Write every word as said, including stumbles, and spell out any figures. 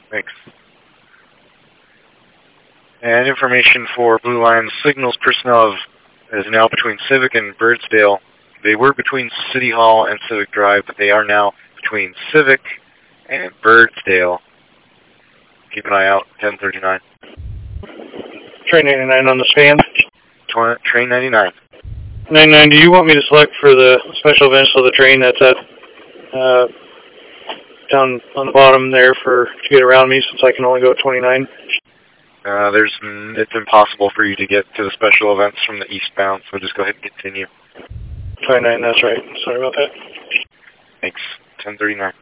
Thanks. And information for Blue Line signals personnel is now between Civic and Birdsdale. They were between City Hall and Civic Drive, but they are now between Civic and Birdsdale. Keep an eye out, ten thirty-nine. Train ninety-nine on the span. Train ninety-nine. ninety-nine, do you want me to select for the special events of the train that's at uh, down on the bottom there for to get around me, since I can only go at twenty-nine? Uh, there's, it's impossible for you to get to the special events from the eastbound, so just go ahead and continue. twenty-nine, that's right. Sorry about that. Thanks. ten thirty-nine.